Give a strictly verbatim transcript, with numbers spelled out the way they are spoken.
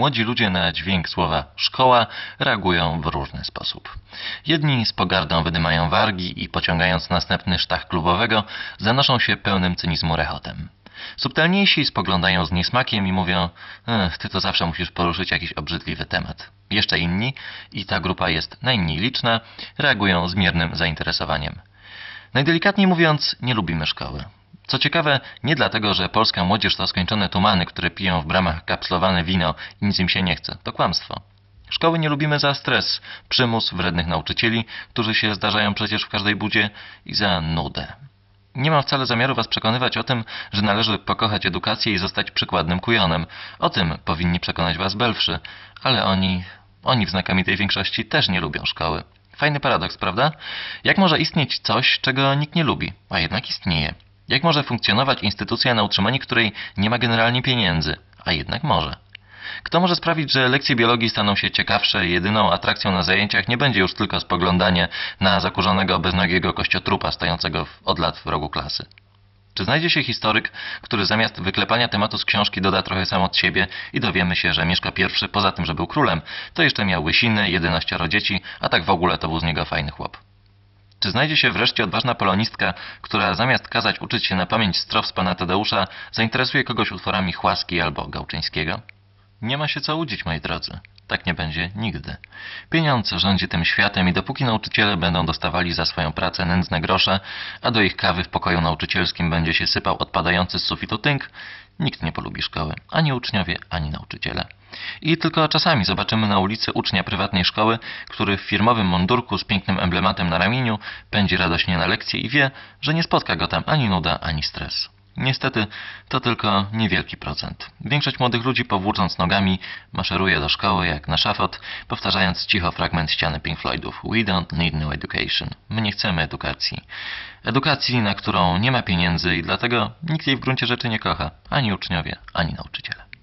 Młodzi ludzie na dźwięk słowa szkoła reagują w różny sposób. Jedni z pogardą wydymają wargi i pociągając następny sztach klubowego, zanoszą się pełnym cynizmu rechotem. Subtelniejsi spoglądają z niesmakiem i mówią: Ech, ty to zawsze musisz poruszyć jakiś obrzydliwy temat. Jeszcze inni, i ta grupa jest najmniej liczna, reagują z miernym zainteresowaniem. Najdelikatniej mówiąc, nie lubimy szkoły. Co ciekawe, nie dlatego, że polska młodzież to skończone tumany, które piją w bramach kapslowane wino i nic im się nie chce. To kłamstwo. Szkoły nie lubimy za stres, przymus wrednych nauczycieli, którzy się zdarzają przecież w każdej budzie, i za nudę. Nie mam wcale zamiaru was przekonywać o tym, że należy pokochać edukację i zostać przykładnym kujonem. O tym powinni przekonać was belwszy, ale oni, oni w znakomitej większości też nie lubią szkoły. Fajny paradoks, prawda? Jak może istnieć coś, czego nikt nie lubi, a jednak istnieje? Jak może funkcjonować instytucja, na utrzymanie której nie ma generalnie pieniędzy, a jednak może? Kto może sprawić, że lekcje biologii staną się ciekawsze i jedyną atrakcją na zajęciach nie będzie już tylko spoglądanie na zakurzonego, beznogiego kościotrupa stojącego od lat w rogu klasy? Czy znajdzie się historyk, który zamiast wyklepania tematu z książki doda trochę sam od siebie i dowiemy się, że Mieszko I, poza tym, że był królem, to jeszcze miał łysiny, jedenaścioro dzieci, a tak w ogóle to był z niego fajny chłop? Czy znajdzie się wreszcie odważna polonistka, która zamiast kazać uczyć się na pamięć strof z pana Tadeusza, zainteresuje kogoś utworami Chłaski albo Gałczyńskiego? Nie ma się co łudzić, moi drodzy. Tak nie będzie nigdy. Pieniądz rządzi tym światem i dopóki nauczyciele będą dostawali za swoją pracę nędzne grosze, a do ich kawy w pokoju nauczycielskim będzie się sypał odpadający z sufitu tynk, nikt nie polubi szkoły. Ani uczniowie, ani nauczyciele. I tylko czasami zobaczymy na ulicy ucznia prywatnej szkoły, który w firmowym mundurku z pięknym emblematem na ramieniu pędzi radośnie na lekcję i wie, że nie spotka go tam ani nuda, ani stres. Niestety to tylko niewielki procent. Większość młodych ludzi, powłócząc nogami, maszeruje do szkoły jak na szafot, powtarzając cicho fragment ściany Pink Floydów: We don't need no education. My nie chcemy edukacji. Edukacji, na którą nie ma pieniędzy i dlatego nikt jej w gruncie rzeczy nie kocha. Ani uczniowie, ani nauczyciele.